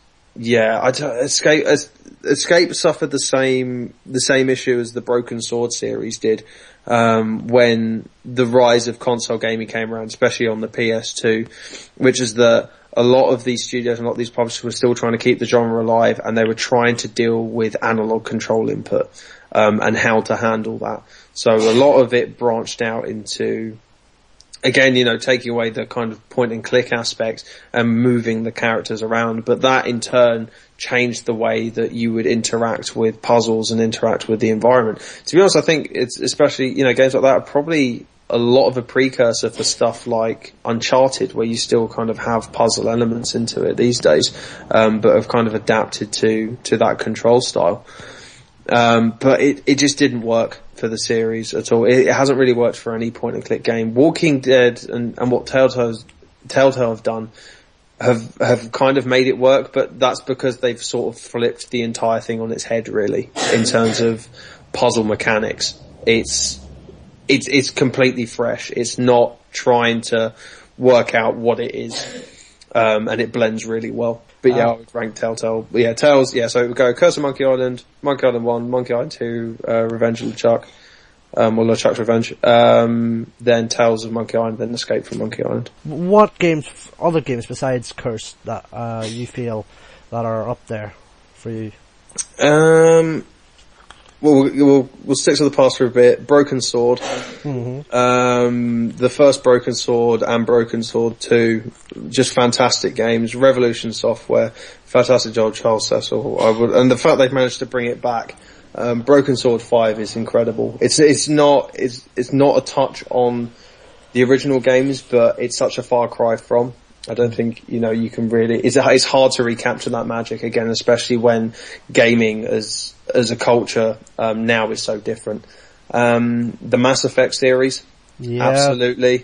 Escape suffered the same issue as the Broken Sword series did, when the rise of console gaming came around, especially on the PS2, which is that a lot of these studios and a lot of these publishers were still trying to keep the genre alive, and they were trying to deal with analog control input, and how to handle that. So a lot of it branched out into, again, taking away the kind of point and click aspects and moving the characters around, but that in turn changed the way that you would interact with puzzles and interact with the environment. To be honest, I think it's especially, games like that are probably a lot of a precursor for stuff like Uncharted, where you still kind of have puzzle elements into it these days, but have kind of adapted to that control style. But it just didn't work for the series at all. It hasn't really worked for any point and click game. Walking Dead and what Telltale have done have kind of made it work, but that's because they've sort of flipped the entire thing on its head, really, in terms of puzzle mechanics. It's completely fresh. It's not trying to work out what it is, and it blends really well. But I would rank Telltale. But Tales. So it would go Curse of Monkey Island 1, Monkey Island 2, Revenge of LeChuck, or LeChuck's Revenge. Then Tales of Monkey Island, then Escape from Monkey Island. What other games besides Curse that you feel that are up there for you? We'll stick to the past for a bit. Broken Sword. The first Broken Sword and Broken Sword 2, just fantastic games. Revolution Software, fantastic job, Charles Cecil. And the fact they've managed to bring it back. Broken Sword 5 is incredible. It's not a touch on the original games, but it's such a far cry from. I don't think, you can really, it's hard to recapture that magic again, especially when gaming as a culture, now is so different. The Mass Effect series. Yeah. Absolutely.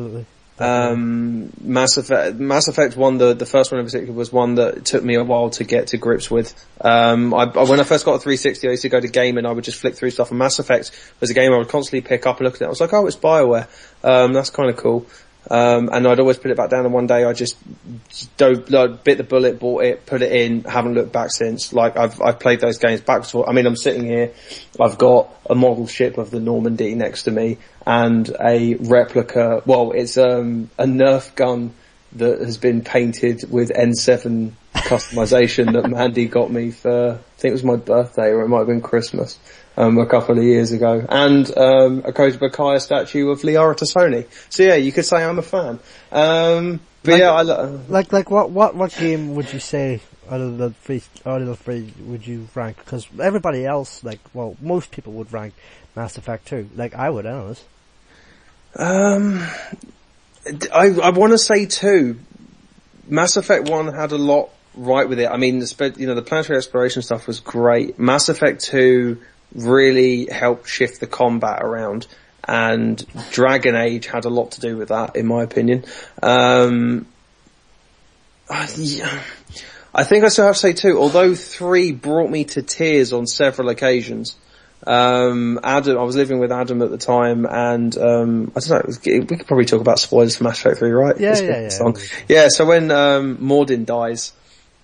Mass Effect 1, the first one in particular, was one that took me a while to get to grips with. When I first got a 360, I used to go to game and I would just flick through stuff, and Mass Effect was a game I would constantly pick up and look at it. I was like, oh, it's BioWare. That's kind of cool. And I'd always put it back down, and one day I just bit the bullet, bought it, put it in, haven't looked back since. Like, I've played those games backwards. I mean, I'm sitting here, I've got a model ship of the Normandy next to me, and a replica, it's a Nerf gun that has been painted with N7 customization that Mandy got me for, I think it was my birthday or it might have been Christmas, a couple of years ago. And, a Koji Bakaya statue of Liara Tassoni. So yeah, you could say I'm a fan. But what game would you say out of the three would you rank? Because everybody else, most people would rank Mass Effect 2. Like, I would, anyways. I want to say 2. Mass Effect 1 had a lot right with it. I mean, the planetary exploration stuff was great. Mass Effect 2 really helped shift the combat around, and Dragon Age had a lot to do with that, in my opinion. I think I still have to say 2, although 3 brought me to tears on several occasions. Adam, I was living with Adam at the time, and I don't know, we could probably talk about spoilers for Mass Effect 3, right? Yeah. Yeah, so when Mordin dies,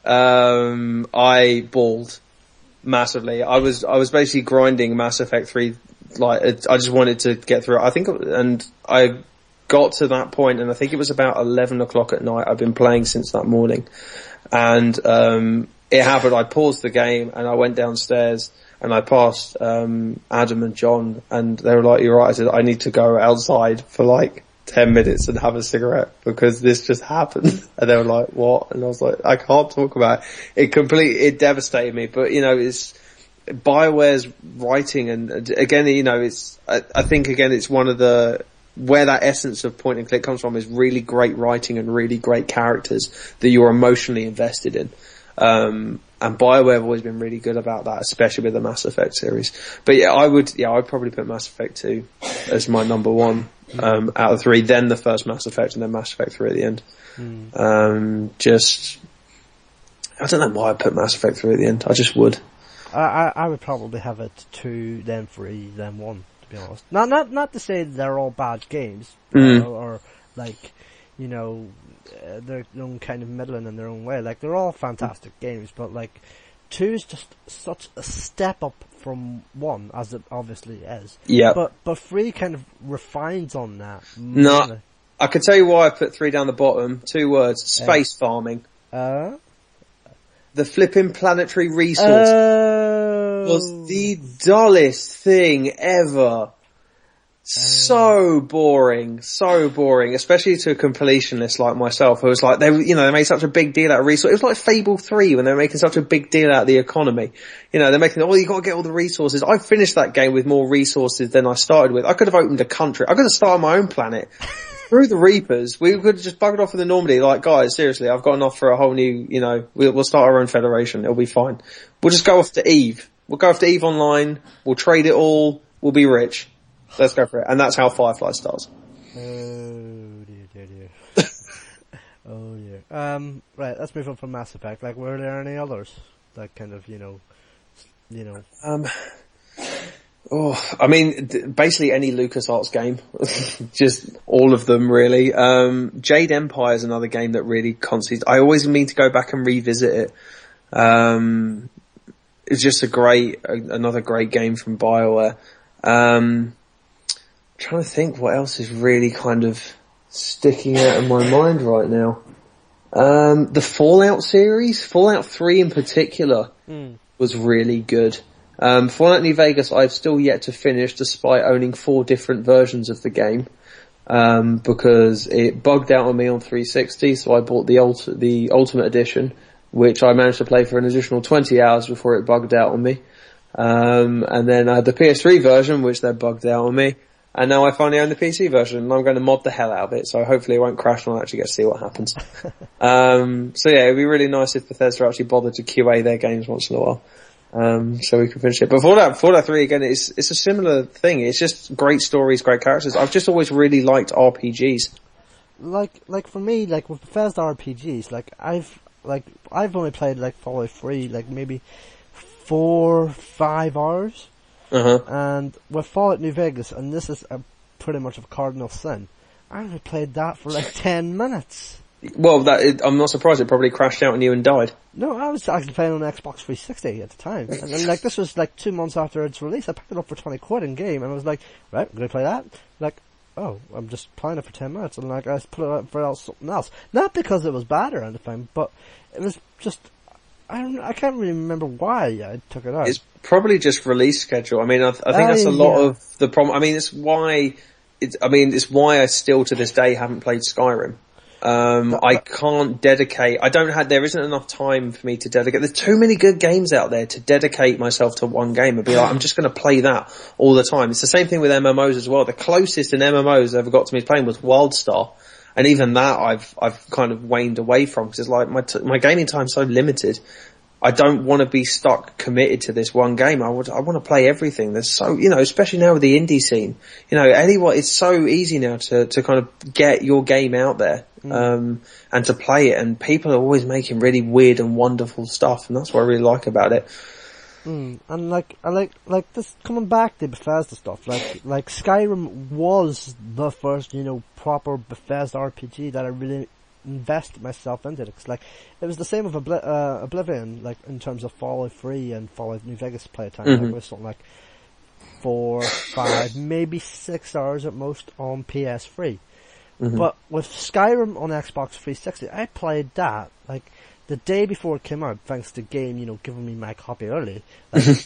I bawled massively. I was basically grinding Mass Effect 3, I just wanted to get through it. And I got to that point, and I think it was about 11 o'clock at night. I've been playing since that morning. And it happened, I paused the game, and I went downstairs, and I passed Adam and John, and they were like, "You're right." I said, "I need to go outside for 10 minutes and have a cigarette because this just happened." And they were like, "What?" And I was like, "I can't talk about it." It devastated me. But it's BioWare's writing, and again, I think again it's one of where that essence of point and click comes from is really great writing and really great characters that you're emotionally invested in. And BioWare have always been really good about that, especially with the Mass Effect series. But I'd probably put Mass Effect 2 as my number 1, out of 3, then the first Mass Effect and then Mass Effect 3 at the end. I don't know why I put Mass Effect 3 at the end. I just would. I would probably have it 2, then 3, then 1, to be honest. Not to say they're all bad games, or their own kind of middling in their own way. They're all fantastic games, but 2 is just such a step up from 1, as it obviously is. Yeah. But 3 kind of refines on that. No, I could tell you why I put 3 down the bottom. 2 words: space farming. The flipping planetary resource was the dullest thing ever. So boring, especially to a completionist like myself, who was like, they made such a big deal out of resources. It was like Fable 3 when they were making such a big deal out of the economy. They're making, you gotta get all the resources. I finished that game with more resources than I started with. I could have opened a country. I could have started my own planet. Through the Reapers, we could have just buggered off with the Normandy, guys, seriously, I've got enough for a whole new, we'll start our own federation, it'll be fine. We'll just go off to EVE. We'll go off to EVE Online, we'll trade it all, we'll be rich. Let's go for it. And that's how Firefly starts. Oh dear. Oh dear. Right, let's move on from Mass Effect. Were there any others that kind of, basically any LucasArts game. Just all of them, really. Jade Empire is another game that really constantly, I always mean to go back and revisit it. It's just another great game from BioWare. Trying to think what else is really kind of sticking out in my mind right now. The Fallout series, Fallout 3 in particular, was really good. Fallout New Vegas I've still yet to finish despite owning 4 different versions of the game, because it bugged out on me on 360, so I bought the Ultimate Edition, which I managed to play for an additional 20 hours before it bugged out on me. And then I had the PS3 version, which then bugged out on me. And now I finally own the PC version, and I'm going to mod the hell out of it, so hopefully it won't crash and I'll actually get to see what happens. So yeah, it'd be really nice if Bethesda actually bothered to QA their games once in a while, so we can finish it. But Fallout 3 again, it's a similar thing. It's just great stories, great characters. I've just always really liked RPGs. For me, with Bethesda RPGs, I've only played Fallout 3, maybe 4-5 hours. And with Fallout New Vegas, and this is pretty much a cardinal sin, I only played that for 10 minutes. Well, I'm not surprised it probably crashed out on you and died. No, I was actually playing on Xbox 360 at the time. And this was 2 months after its release. I picked it up for 20 quid in game, and I was like, right, I'm gonna play that. oh, I'm just playing it for 10 minutes, and like, I put it out for something else. Not because it was bad or anything, but it was just, I can't really remember why I took it out. It's probably just release schedule. I mean, I think that's a lot of the problem. I mean, it's why I still to this day haven't played Skyrim. I can't dedicate, there isn't enough time for me to dedicate. There's too many good games out there to dedicate myself to one game and be like, I'm just going to play that all the time. It's the same thing with MMOs as well. The closest in MMOs I ever got to me playing was WildStar. And even that I've kind of waned away from because it's like my gaming time's so limited. I don't want to be stuck committed to this one game. I want to play everything. There's so, especially now with the indie scene, it's so easy now to kind of get your game out there, and to play it. And people are always making really weird and wonderful stuff. And that's what I really like about it. And I like this coming back to Bethesda stuff. Like Skyrim was the first, proper Bethesda RPG that I really invested myself into it. 'Cause like, it was the same with Oblivion, like in terms of Fallout 3 and Fallout New Vegas playtime. Like, it was something like 4, 5, maybe 6 hours at most on PS3. But with Skyrim on Xbox 360, I played that like the day before it came out, thanks to Game, giving me my copy early. Like,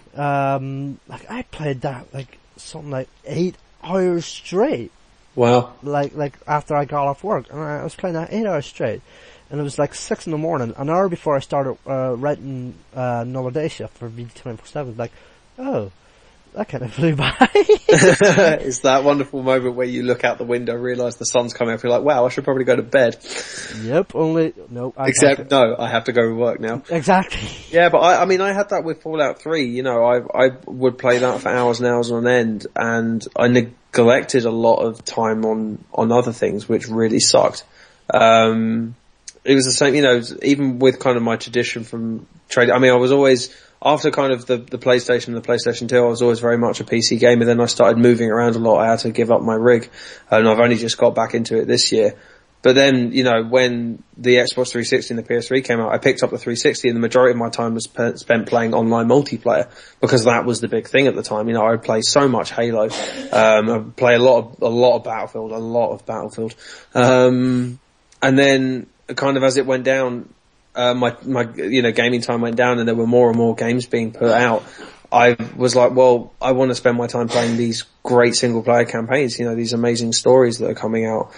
like I played that like something like 8 hours straight. Wow. Like after I got off work, and I was playing that 8 hours straight, and it was like 6 in the morning, an hour before I started writing Null Audacia for VG247. Like, oh, that kind of flew by. It's that wonderful moment where you look out the window, realise the sun's coming up, you're like, wow, I should probably go to bed. Yep, I have to go to work now. Exactly. Yeah, but I had that with Fallout 3, I would play that for hours and hours on end, and I neglected a lot of time on other things, which really sucked. It was the same, even with kind of my tradition from trading. I was always, after kind of the PlayStation and the PlayStation 2, I was always very much a PC gamer. Then I started moving around a lot. I had to give up my rig, and I've only just got back into it this year. But then, when the Xbox 360 and the PS3 came out, I picked up the 360, and the majority of my time was spent playing online multiplayer, because that was the big thing at the time. I would play so much Halo. I'd play a lot of Battlefield. And then kind of as it went down, my gaming time went down, and there were more and more games being put out. I was like, well, I want to spend my time playing these great single player campaigns, these amazing stories that are coming out.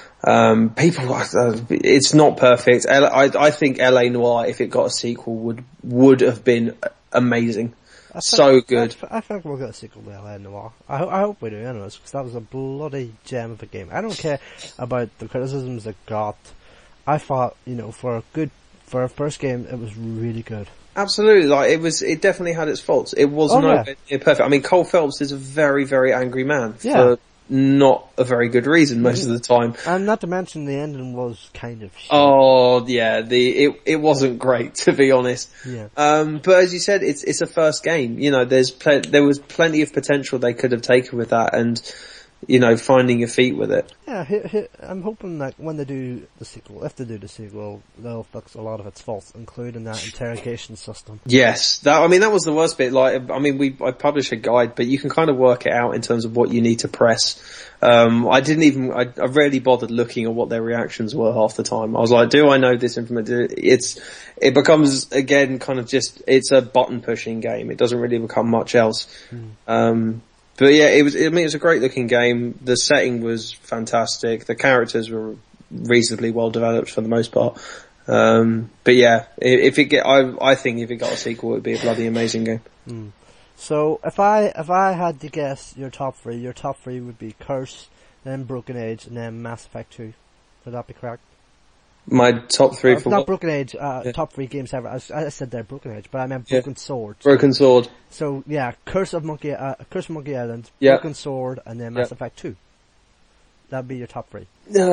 It's not perfect. I think LA Noire, if it got a sequel, would have been amazing. So good. I think we'll get a sequel to LA Noire. I hope we do, anyways, because that was a bloody gem of a game. I don't care about the criticisms it got. I thought, for a first game, it was really good. Absolutely, it definitely had its faults. It was nowhere near perfect. Cole Phelps is a very, very angry man for not a very good reason most of the time. And not to mention the ending was kind of shit. Oh, yeah, it wasn't great, to be honest. Yeah. But as you said, it's a first game. There was plenty of potential they could have taken with that, and finding your feet with it. Yeah, I'm hoping that when they do the sequel, if they do the sequel, they'll fix a lot of its faults, including that interrogation system. Yes, that was the worst bit. I published a guide, but you can kind of work it out in terms of what you need to press. I rarely bothered looking at what their reactions were half the time. I was like, do I know this information? It becomes, again, kind of just, it's a button pushing game. It doesn't really become much else. But yeah, it was a great looking game. The setting was fantastic. The characters were reasonably well developed for the most part. But yeah, I think if it got a sequel, it would be a bloody amazing game. So if I had to guess your top three would be Curse, then Broken Age, and then Mass Effect 2. Would that be correct? My top three for not what? Broken Age, top 3 games ever. I said there Broken Age, but I meant Broken Sword. Broken Sword. So yeah, Curse of Monkey Island, yeah. Broken Sword, and then Mass Effect 2. That'd be your top 3.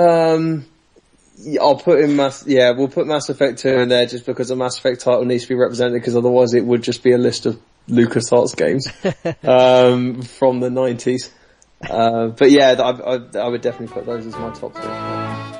I'll put in we'll put Mass Effect 2 in there just because the Mass Effect title needs to be represented, because otherwise it would just be a list of LucasArts games from the 90s. But yeah, I would definitely put those as my top 3.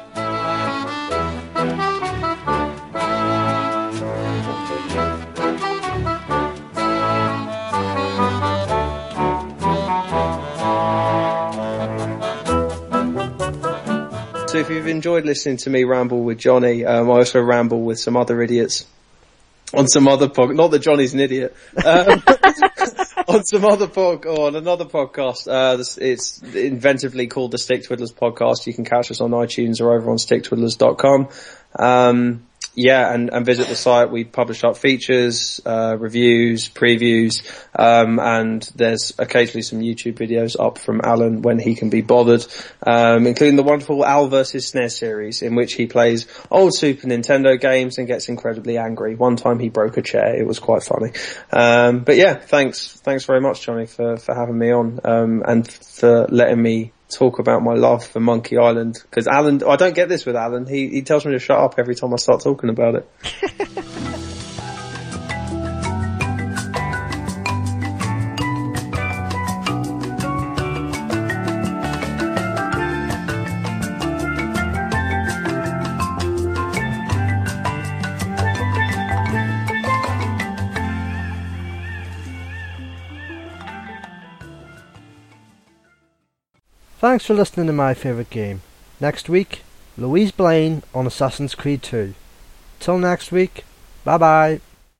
So if you've enjoyed listening to me ramble with Johnny, I also ramble with some other idiots on some other not that Johnny's an idiot, on some other on another podcast. It's inventively called the Stick Twiddlers podcast. You can catch us on iTunes or over on sticktwiddlers.com. And visit the site. We publish up features, reviews, previews, and there's occasionally some YouTube videos up from Alan when he can be bothered, including the wonderful Al vs. SNES series, in which he plays old Super Nintendo games and gets incredibly angry. One time he broke a chair. It was quite funny. But yeah, thanks very much, Johnny, for having me on, and for letting me talk about my love for Monkey Island, because Alan, I don't get this with Alan. He tells me to shut up every time I start talking about it. Thanks for listening to my favourite game. Next week, Louise Blaine on Assassin's Creed 2. Till next week, bye bye.